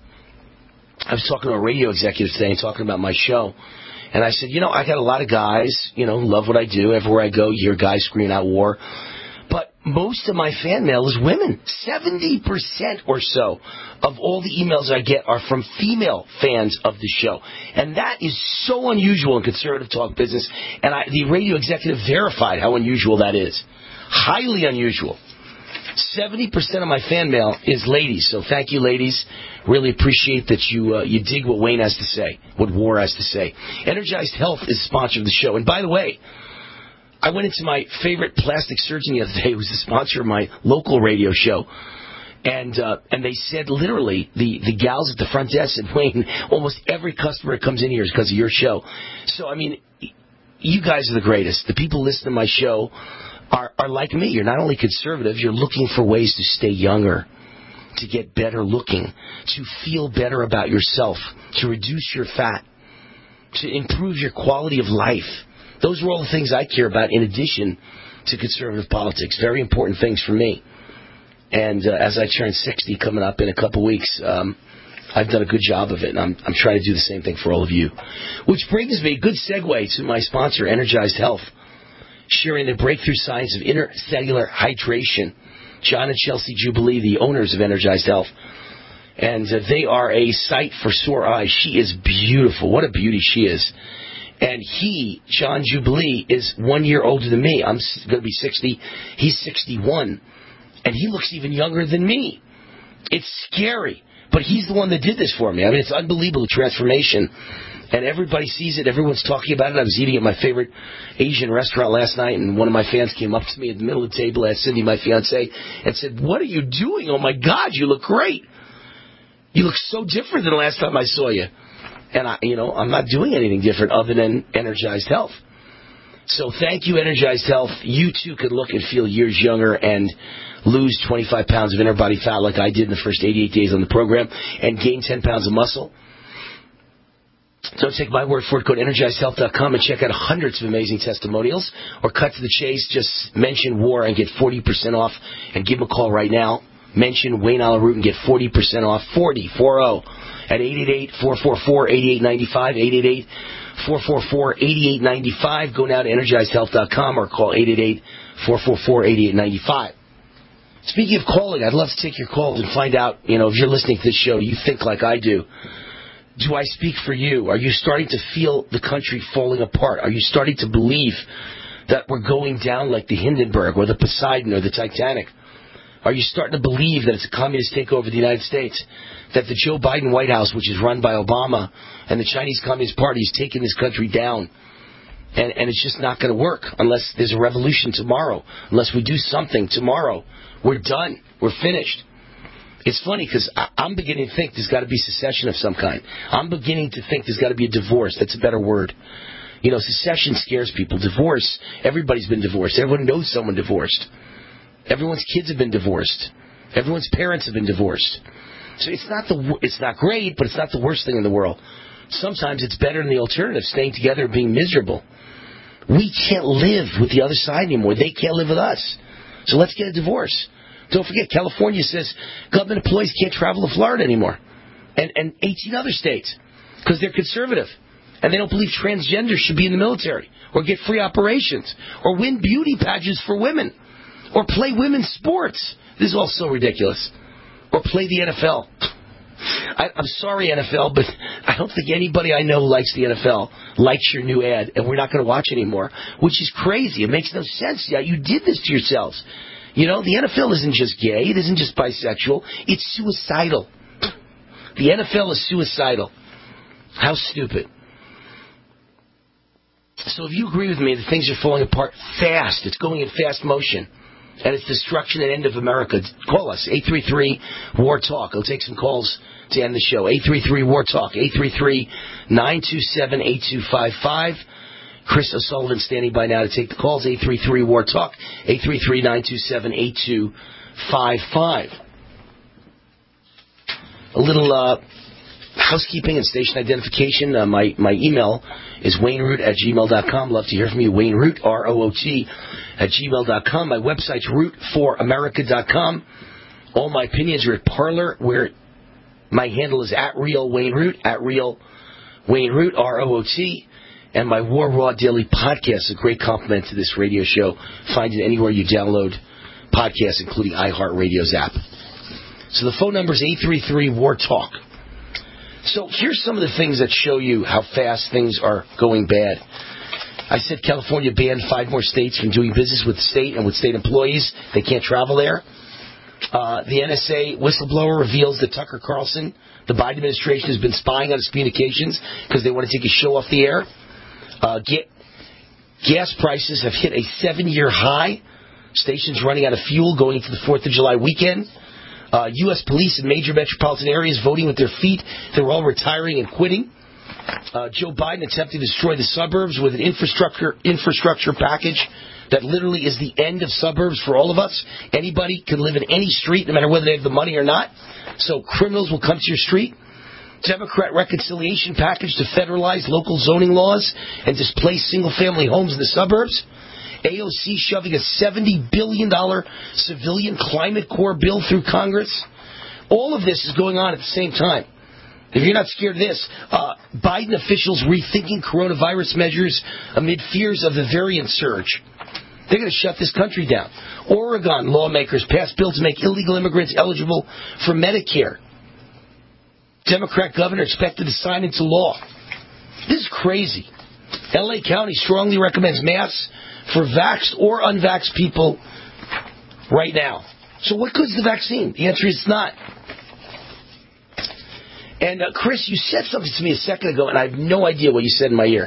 was talking to a radio executive today and talking about my show. And I said, I got a lot of guys, who love what I do. Everywhere I go, you hear guys screaming out war. But most of my fan mail is women. 70% or so of all the emails I get are from female fans of the show. And that is so unusual in conservative talk business. And the radio executive verified how unusual that is. Highly unusual. 70% of my fan mail is ladies. So thank you, ladies. Really appreciate that you dig what Wayne has to say, what War has to say. Energized Health is the sponsor of the show. And by the way, I went into my favorite plastic surgeon the other day, who's the sponsor of my local radio show. And they said, literally, the gals at the front desk said, Wayne, almost every customer that comes in here is because of your show. So, I mean, you guys are the greatest. The people listening to my show are like me. You're not only conservative, you're looking for ways to stay younger, to get better looking, to feel better about yourself, to reduce your fat, to improve your quality of life. Those are all the things I care about in addition to conservative politics. Very important things for me. And as I turn 60 coming up in a couple weeks, I've done a good job of it, and I'm trying to do the same thing for all of you. Which brings me a good segue to my sponsor, Energized Health, sharing the breakthrough science of intercellular hydration. John and Chelsea Jubilee, the owners of Energized Health. And they are a sight for sore eyes. She is beautiful. What a beauty she is. And he, John Jubilee, is 1 year older than me. I'm going to be 60. He's 61. And he looks even younger than me. It's scary. But he's the one that did this for me. I mean, it's unbelievable transformation. And everybody sees it. Everyone's talking about it. I was eating at my favorite Asian restaurant last night, and one of my fans came up to me at the middle of the table, asked Cindy, my fiancée, and said, what are you doing? Oh, my God, you look great. You look so different than the last time I saw you. And, I'm not doing anything different other than Energized Health. So thank you, Energized Health. You, too, could look and feel years younger and lose 25 pounds of inner body fat like I did in the first 88 days on the program and gain 10 pounds of muscle. Don't take my word for it. Go to EnergizedHealth.com and check out hundreds of amazing testimonials. Or cut to the chase. Just mention War and get 40% off. And give him a call right now. Mention Wayne Allen Root and get 40% off. 40 at 888-444-8895. 888-444-8895. Go now to EnergizedHealth.com or call 888-444-8895. Speaking of calling, I'd love to take your calls and find out, if you're listening to this show, you think like I do. Do I speak for you? Are you starting to feel the country falling apart? Are you starting to believe that we're going down like the Hindenburg or the Poseidon or the Titanic? Are you starting to believe that it's a communist takeover of the United States? That the Joe Biden White House, which is run by Obama, and the Chinese Communist Party is taking this country down? And it's just not going to work unless there's a revolution tomorrow. Unless we do something tomorrow. We're done. We're finished. It's funny because I'm beginning to think there's got to be secession of some kind. I'm beginning to think there's got to be a divorce. That's a better word. Secession scares people. Divorce, everybody's been divorced. Everyone knows someone divorced. Everyone's kids have been divorced. Everyone's parents have been divorced. So it's not great, but it's not the worst thing in the world. Sometimes it's better than the alternative, staying together and being miserable. We can't live with the other side anymore. They can't live with us. So let's get a divorce. Don't forget, California says government employees can't travel to Florida anymore. And 18 other states. Because they're conservative. And they don't believe transgenders should be in the military. Or get free operations. Or win beauty pageants for women. Or play women's sports. This is all so ridiculous. Or play the NFL. I'm sorry, NFL, but I don't think anybody I know who likes the NFL likes your new ad, and we're not going to watch anymore, which is crazy. It makes no sense. Yeah, you did this to yourselves. You know, the NFL isn't just gay. It isn't just bisexual. It's suicidal. The NFL is suicidal. How stupid. So if you agree with me that things are falling apart fast, it's going in fast motion, and it's destruction and end of America, call us, 833-WAR-TALK. I'll take some calls to end the show. 833-WAR-TALK, 833-927-8255. Chris O'Sullivan standing by now to take the calls, 833-WAR-TALK, 833-927-8255. A little housekeeping and station identification. My email is wayneroot@gmail.com. Love to hear from you. WayneRoot, ROOT, @gmail.com. My website's rootforamerica.com. All my opinions are at Parler, where my handle is @RealWayneRoot, @RealWayneRoot, ROOT. And my War Raw Daily podcast, a great compliment to this radio show. Find it anywhere you download podcasts, including iHeartRadio's app. So the phone number is 833-WAR-TALK. So here's some of the things that show you how fast things are going bad. I said California banned 5 more states from doing business with the state and with state employees. They can't travel there. The NSA whistleblower reveals that Tucker Carlson, the Biden administration, has been spying on his communications because they want to take his show off the air. Gas prices have hit a 7-year high. Stations running out of fuel going into the 4th of July weekend. U.S. police in major metropolitan areas voting with their feet. They're all retiring and quitting. Joe Biden attempting to destroy the suburbs with an infrastructure package that literally is the end of suburbs for all of us. Anybody can live in any street, no matter whether they have the money or not. So criminals will come to your street. Democrat reconciliation package to federalize local zoning laws and displace single-family homes in the suburbs. AOC shoving a $70 billion civilian climate corps bill through Congress. All of this is going on at the same time. If you're not scared of this, Biden officials rethinking coronavirus measures amid fears of the variant surge. They're going to shut this country down. Oregon lawmakers passed bill to make illegal immigrants eligible for Medicare. Democrat governor expected to sign into law. This is crazy. L.A. County strongly recommends masks for vaxxed or unvaxxed people right now. So what good is the vaccine? The answer is it's not. And Chris, you said something to me a second ago, and I have no idea what you said in my ear.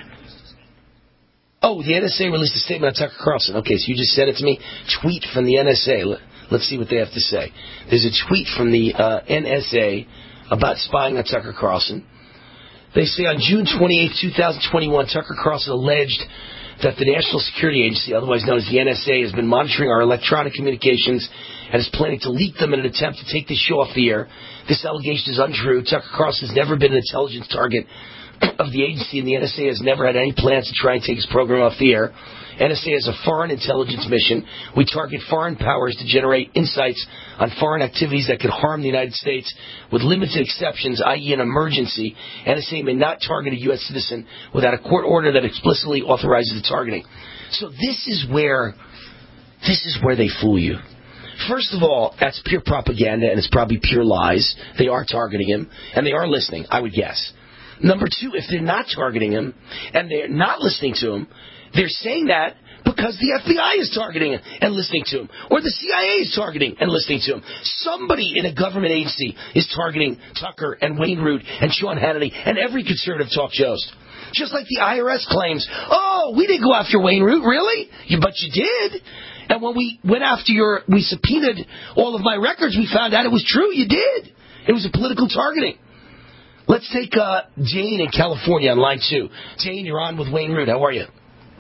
Oh, the NSA released a statement on Tucker Carlson. Okay, so you just said it to me. Tweet from the NSA. Let's see what they have to say. There's a tweet from the NSA about spying on Tucker Carlson. They say on June 28, 2021, Tucker Carlson alleged that the National Security Agency, otherwise known as the NSA, has been monitoring our electronic communications and is planning to leak them in an attempt to take this show off the air. This allegation is untrue. Tucker Carlson has never been an intelligence target of the agency, and the NSA has never had any plans to try and take his program off the air. NSA has a foreign intelligence mission. We target foreign powers to generate insights on foreign activities that could harm the United States with limited exceptions, i.e. an emergency. NSA may not target a U.S. citizen without a court order that explicitly authorizes the targeting. So this is where they fool you. First of all, that's pure propaganda, and it's probably pure lies. They are targeting him, and they are listening, I would guess. Number two, if they're not targeting him, and they're not listening to him, they're saying that because the FBI is targeting him and listening to him, or the CIA is targeting and listening to him. Somebody in a government agency is targeting Tucker and Wayne Root and Sean Hannity and every conservative talk show host. Just like the IRS claims, oh, we didn't go after Wayne Root, really? But you did. And when we went after we subpoenaed all of my records, we found out it was true. You did. It was a political targeting. Let's take Jane in California on line 2. Jane, you're on with Wayne Root. How are you?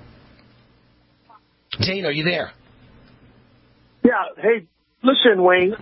Jane, are you there? Yeah. Hey, listen, Wayne.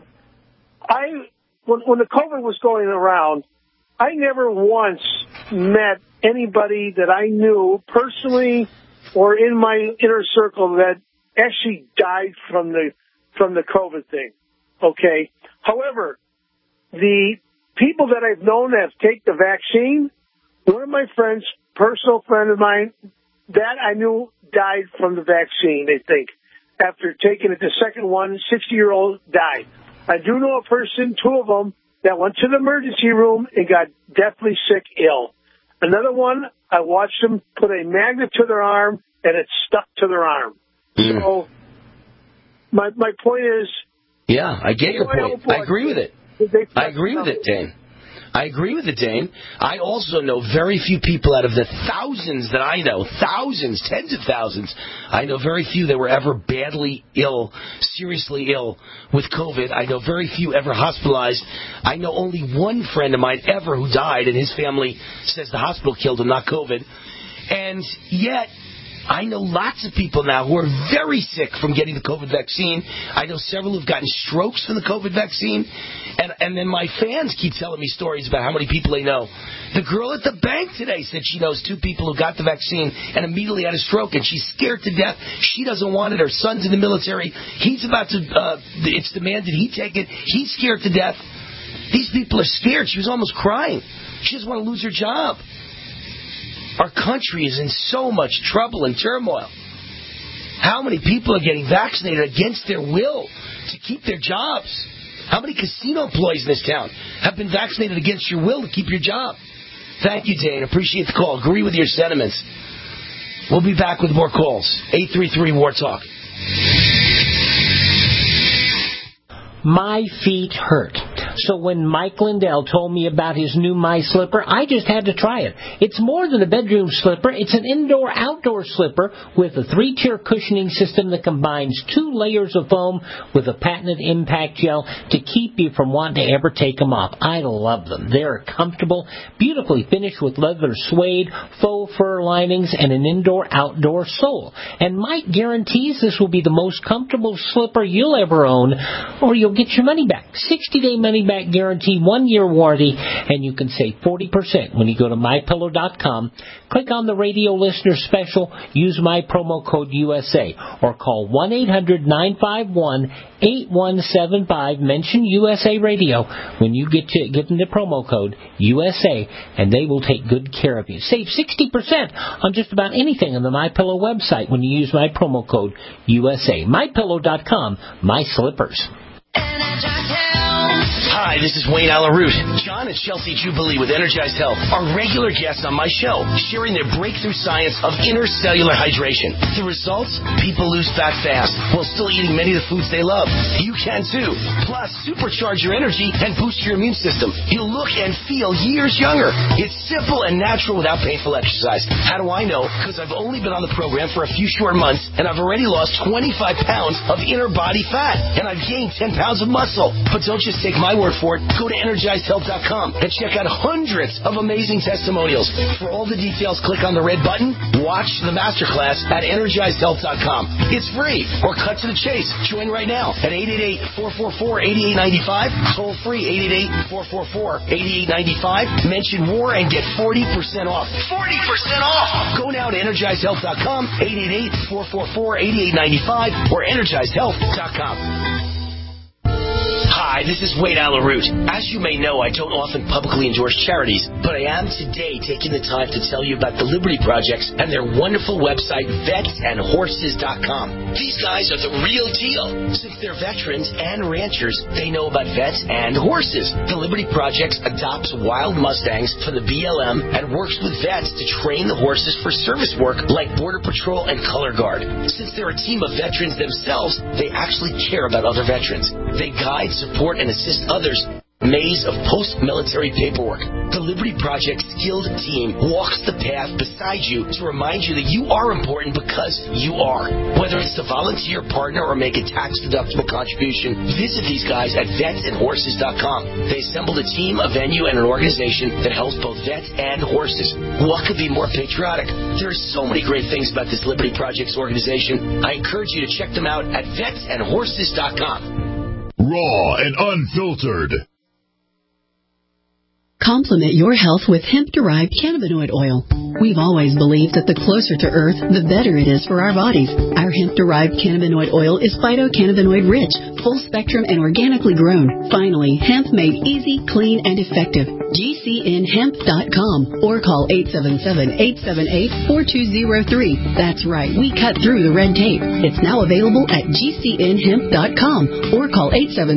When the COVID was going around, I never once met anybody that I knew personally or in my inner circle that actually died from the COVID thing. Okay. However, the people that I've known that have taken the vaccine, one of my friends, personal friend of mine, that I knew died from the vaccine, they think. After taking it, the second one, 60-year-old, died. I do know a person, two of them, that went to the emergency room and got deathly sick, ill. Another one, I watched them put a magnet to their arm, and it stuck to their arm. So my point is... Yeah, I get your point. I agree with it. I agree with it, Dane. I agree with it, Dane. I also know very few people out of the thousands that I know, thousands, tens of thousands, I know very few that were ever badly ill, seriously ill with COVID. I know very few ever hospitalized. I know only one friend of mine ever who died, and his family says the hospital killed him, not COVID. And yet, I know lots of people now who are very sick from getting the COVID vaccine. I know several who've gotten strokes from the COVID vaccine. And then my fans keep telling me stories about how many people they know. The girl at the bank today said she knows two people who got the vaccine and immediately had a stroke, and she's scared to death. She doesn't want it. Her son's in the military. He's about to, it's demanded he take it. He's scared to death. These people are scared. She was almost crying. She doesn't want to lose her job. Our country is in so much trouble and turmoil. How many people are getting vaccinated against their will to keep their jobs? How many casino employees in this town have been vaccinated against your will to keep your job? Thank you, Dane. Appreciate the call. Agree with your sentiments. We'll be back with more calls. 833-WAR TALK. My feet hurt. So when Mike Lindell told me about his new My Slipper, I just had to try it. It's more than a bedroom slipper. It's an indoor-outdoor slipper with a 3-tier cushioning system that combines 2 layers of foam with a patented impact gel to keep you from wanting to ever take them off. I love them. They're comfortable, beautifully finished with leather suede, faux fur linings, and an indoor-outdoor sole. And Mike guarantees this will be the most comfortable slipper you'll ever own, or you'll get your money back. 60-day money-back guarantee, 1-year warranty, and you can save 40% when you go to MyPillow.com. Click on the radio listener special, use my promo code USA, or call 1-800-951-8175. Mention USA Radio when you get in the promo code USA, and they will take good care of you. Save 60% on just about anything on the MyPillow website when you use my promo code USA. MyPillow.com. My slippers. Hi, this is Wayne Alaroot. John and Chelsea Jubilee with Energized Health are regular guests on my show, sharing their breakthrough science of intercellular hydration. The results? People lose fat fast while still eating many of the foods they love. You can too. Plus, supercharge your energy and boost your immune system. You'll look and feel years younger. It's simple and natural without painful exercise. How do I know? Because I've only been on the program for a few short months, and I've already lost 25 pounds of inner body fat, and I've gained 10 pounds of muscle. But don't just take my word for it. Go to EnergizedHealth.com and check out hundreds of amazing testimonials. For all the details, click on the red button. Watch the masterclass at EnergizedHealth.com. It's free, or cut to the chase. Join right now at 888-444-8895. Toll free 888-444-8895. Mention WAR and get 40% off. 40% off! Go now to EnergizedHealth.com, 888-444-8895, or EnergizedHealth.com. Hi, this is Wade Alaroot. As you may know, I don't often publicly endorse charities, but I am today taking the time to tell you about the Liberty Projects and their wonderful website, vetsandhorses.com. These guys are the real deal. Since they're veterans and ranchers, they know about vets and horses. The Liberty Projects adopts wild Mustangs for the BLM and works with vets to train the horses for service work like Border Patrol and Color Guard. Since they're a team of veterans themselves, they actually care about other veterans. They guide, support, and assist others. Maze of post-military paperwork. The Liberty Project skilled team walks the path beside you to remind you that you are important because you are. Whether it's to volunteer, partner, or make a tax-deductible contribution, visit these guys at vetsandhorses.com. They assembled a team, a venue, and an organization that helps both vets and horses. What could be more patriotic? There are so many great things about this Liberty Projects organization. I encourage you to check them out at vetsandhorses.com. Raw and unfiltered. Complement your health with hemp-derived cannabinoid oil. We've always believed that the closer to Earth, the better it is for our bodies. Our hemp-derived cannabinoid oil is phytocannabinoid rich, full spectrum, and organically grown. Finally, hemp made easy, clean, and effective. GCNhemp.com or call 877-878-4203. That's right, we cut through the red tape. It's now available at GCNhemp.com or call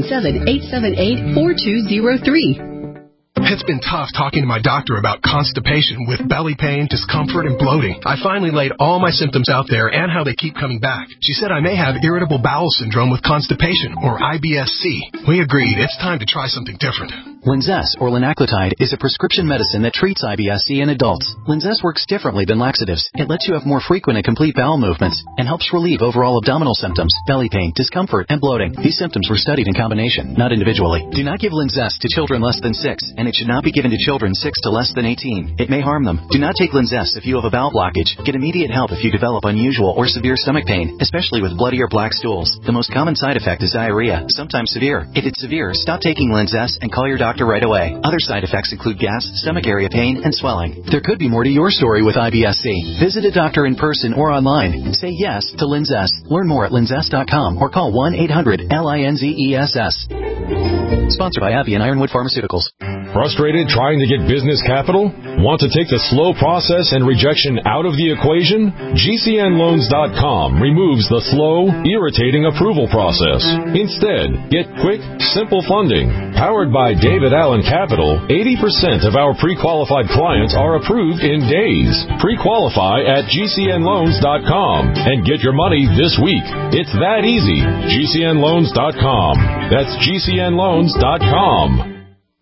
877-878-4203. It's been tough talking to my doctor about constipation with belly pain, discomfort, and bloating. I finally laid all my symptoms out there and how they keep coming back. She said I may have irritable bowel syndrome with constipation, or IBS-C. We agreed it's time to try something different. Linzess, or linaclotide, is a prescription medicine that treats IBS-C in adults. Linzess works differently than laxatives. It lets you have more frequent and complete bowel movements and helps relieve overall abdominal symptoms, belly pain, discomfort, and bloating. These symptoms were studied in combination, not individually. Do not give Linzess to children less than 6, and it should not be given to children 6 to less than 18. It may harm them. Do not take Linzess if you have a bowel blockage. Get immediate help if you develop unusual or severe stomach pain, especially with bloody or black stools. The most common side effect is diarrhea, sometimes severe. If it's severe, stop taking Linzess and call your doctor right away. Other side effects include gas, stomach area pain, and swelling. There could be more to your story with IBS-C. Visit a doctor in person or online. Say yes to Linzess. Learn more at linzess.com or call 1-800-LINZESS. Sponsored by AbbVie and Ironwood Pharmaceuticals. Frustrated trying to get business capital? Want to take the slow process and rejection out of the equation? GCNloans.com removes the slow, irritating approval process. Instead, get quick, simple funding. Powered by David Allen Capital, 80% of our pre-qualified clients are approved in days. Pre-qualify at GCNloans.com and get your money this week. It's that easy. GCNloans.com. That's GCNloans.com.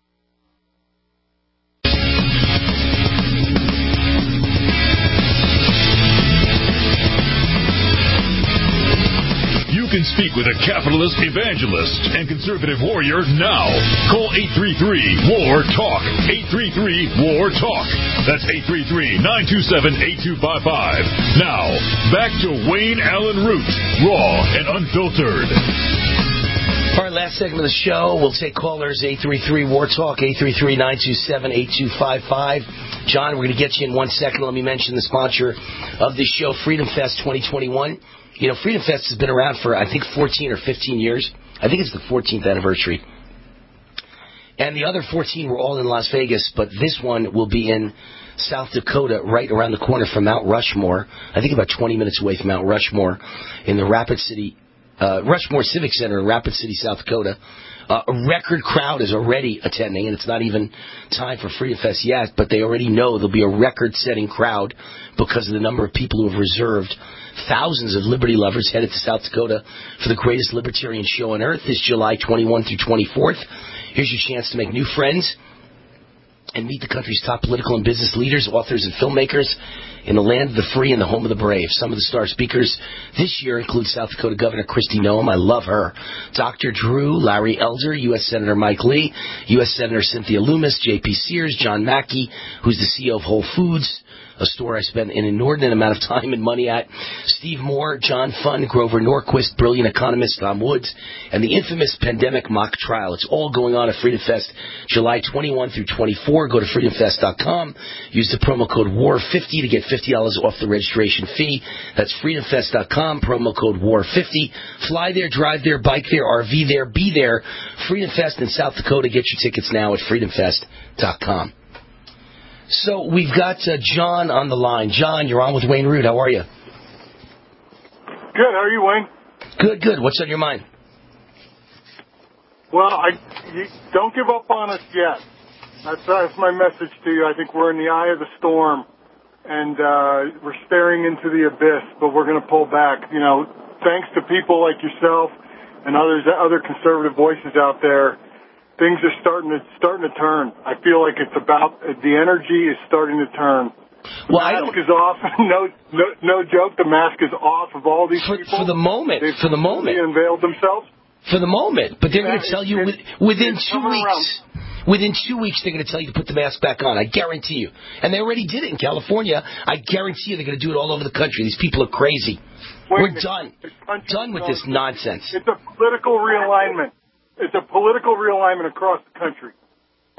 You can speak with a capitalist, evangelist, and conservative warrior now. Call 833-WAR-TALK. 833-WAR-TALK. That's 833-927-8255. Now, back to Wayne Allen Root, raw and unfiltered. All right, last segment of the show. We'll take callers 833-WAR-TALK, 833-927-8255. John, we're going to get you in 1 second. Let me mention the sponsor of this show, Freedom Fest 2021. You know, Freedom Fest has been around for, I think, 14 or 15 years. I think it's the 14th anniversary. And the other 14 were all in Las Vegas, but this one will be in South Dakota, right around the corner from Mount Rushmore. I think about 20 minutes away from Mount Rushmore in the Rushmore Civic Center in Rapid City, South Dakota. A record crowd is already attending, and it's not even time for Freedom Fest yet, but they already know there'll be a record-setting crowd because of the number of people who have reserved. Thousands of liberty lovers headed to South Dakota for the greatest libertarian show on earth this July 21 through 24th. Here's your chance to make new friends and meet the country's top political and business leaders, authors, and filmmakers in the land of the free and the home of the brave. Some of the star speakers this year include South Dakota Governor Kristi Noem. I love her. Dr. Drew, Larry Elder, U.S. Senator Mike Lee, U.S. Senator Cynthia Loomis, J.P. Sears, John Mackey, who's the CEO of Whole Foods, a store I spent an inordinate amount of time and money at, Steve Moore, John Funn, Grover Norquist, brilliant economist Tom Woods, and the infamous pandemic mock trial. It's all going on at Freedom Fest, July 21 through 24. Go to freedomfest.com. Use the promo code WAR50 to get $50 off the registration fee. That's freedomfest.com, promo code WAR50. Fly there, drive there, bike there, RV there, be there. Freedom Fest in South Dakota. Get your tickets now at freedomfest.com. So we've got John on the line. John, you're on with Wayne Root. How are you? Good. How are you, Wayne? Good, good. What's on your mind? Well, you don't give up on us yet. That's my message to you. I think we're in the eye of the storm, and we're staring into the abyss, but we're going to pull back. You know, thanks to people like yourself and other conservative voices out there, things are starting to turn. I feel like it's about the energy is starting to turn. Well, the mask is off. No joke. The mask is off of all these people. For the moment. They've unveiled themselves. For the moment, but they're going to tell you within 2 weeks. Within 2 weeks, they're going to tell you to put the mask back on. I guarantee you. And they already did it in California. I guarantee you they're going to do it all over the country. These people are crazy. We're done. Done with this nonsense. It's a political realignment. It's a political realignment across the country.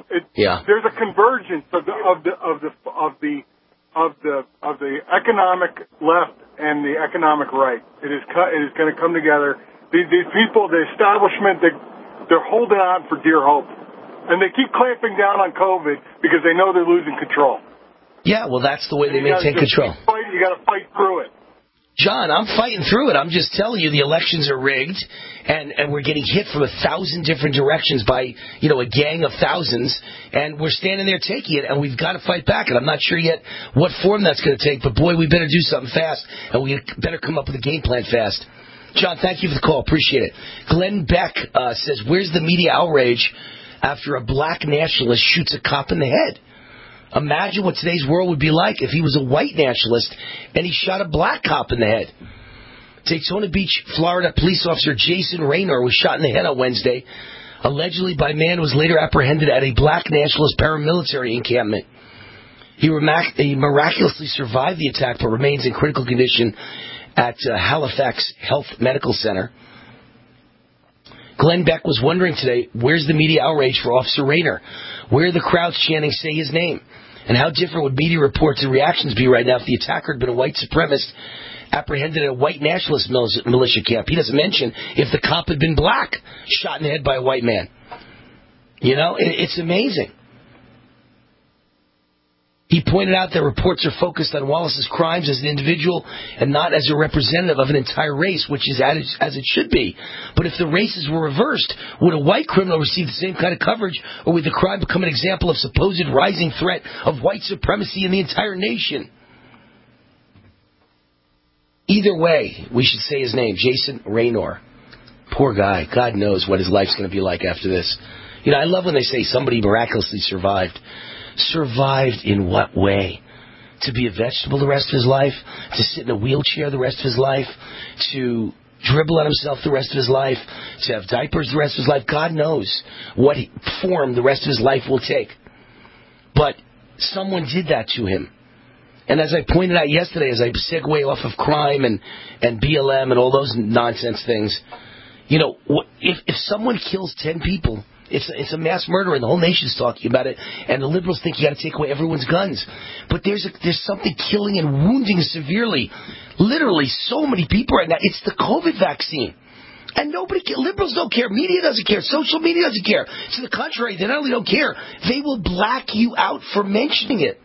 there's a convergence of the economic left and the economic right. It is going to come together. These people, the establishment, they're holding on for dear hope. And they keep clamping down on COVID because they know they're losing control. Yeah, well, that's the way they maintain control. You got to fight through it. John, I'm fighting through it. I'm just telling you the elections are rigged, and we're getting hit from 1,000 different directions by, a gang of thousands, and we're standing there taking it, and we've got to fight back. And I'm not sure yet what form that's going to take, but boy, we better do something fast, and we better come up with a game plan fast. John, thank you for the call. Appreciate it. Glenn Beck says, where's the media outrage after a black nationalist shoots a cop in the head? Imagine what today's world would be like if he was a white nationalist and he shot a black cop in the head. Daytona Beach, Florida police officer Jason Raynor was shot in the head on Wednesday, allegedly by a man who was later apprehended at a black nationalist paramilitary encampment. He miraculously survived the attack but remains in critical condition at Halifax Health Medical Center. Glenn Beck was wondering today, where's the media outrage for Officer Raynor? Where are the crowds chanting, say his name? And how different would media reports and reactions be right now if the attacker had been a white supremacist apprehended at a white nationalist militia camp? He doesn't mention if the cop had been black, shot in the head by a white man. It's amazing. He pointed out that reports are focused on Wallace's crimes as an individual and not as a representative of an entire race, which is as it should be. But if the races were reversed, would a white criminal receive the same kind of coverage, or would the crime become an example of supposed rising threat of white supremacy in the entire nation? Either way, we should say his name, Jason Raynor. Poor guy. God knows what his life's going to be like after this. I love when they say somebody miraculously survived. Survived in what way? To be a vegetable the rest of his life? To sit in a wheelchair the rest of his life? To dribble on himself the rest of his life? To have diapers the rest of his life? God knows what form the rest of his life will take. But someone did that to him. And as I pointed out yesterday, as I segue off of crime and BLM and all those nonsense things, if someone kills 10 people, it's a mass murder, and the whole nation's talking about it. And the liberals think you got to take away everyone's guns, but there's something killing and wounding severely, literally so many people right now. It's the COVID vaccine, and liberals don't care. Media doesn't care. Social media doesn't care. To the contrary, they not only don't care, they will black you out for mentioning it.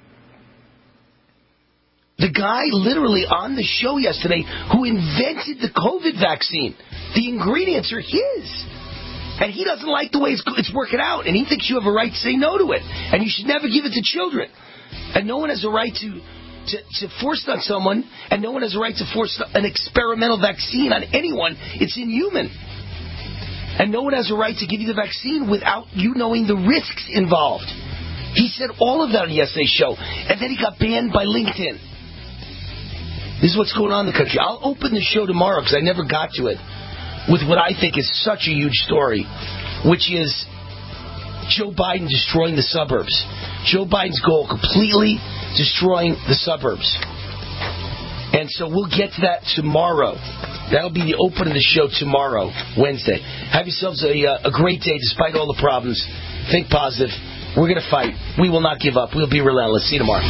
The guy literally on the show yesterday who invented the COVID vaccine, the ingredients are his. And he doesn't like the way it's working out, and he thinks you have a right to say no to it, and you should never give it to children. And no one has a right to force it on someone, and no one has a right to force an experimental vaccine on anyone. It's inhuman. And no one has a right to give you the vaccine without you knowing the risks involved. He said all of that on yesterday's show, and then he got banned by LinkedIn. This is what's going on in the country. I'll open the show tomorrow because I never got to it, with what I think is such a huge story, which is Joe Biden destroying the suburbs. Joe Biden's goal, completely destroying the suburbs. And so we'll get to that tomorrow. That'll be the open of the show tomorrow, Wednesday. Have yourselves a great day despite all the problems. Think positive. We're going to fight. We will not give up. We'll be relentless. See you tomorrow.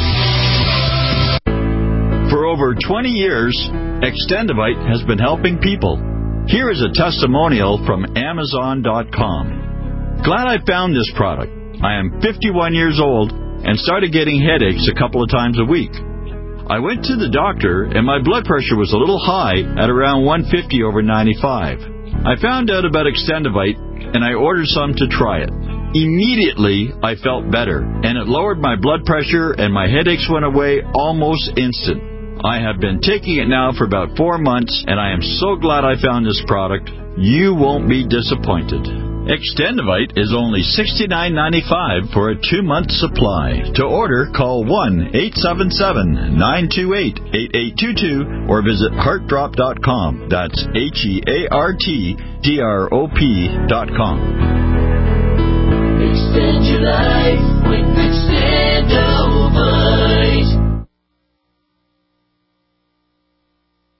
For over 20 years, Extendivite has been helping people. Here is a testimonial from Amazon.com. Glad I found this product. I am 51 years old and started getting headaches a couple of times a week. I went to the doctor and my blood pressure was a little high at around 150/95. I found out about Extendivite and I ordered some to try it. Immediately, I felt better and it lowered my blood pressure and my headaches went away almost instant. I have been taking it now for about 4 months, and I am so glad I found this product. You won't be disappointed. Extendivite is only $69.95 for a 2-month supply. To order, call 1-877-928-8822 or visit heartdrop.com. That's HEARTDROP.com. Extend your life with Extend.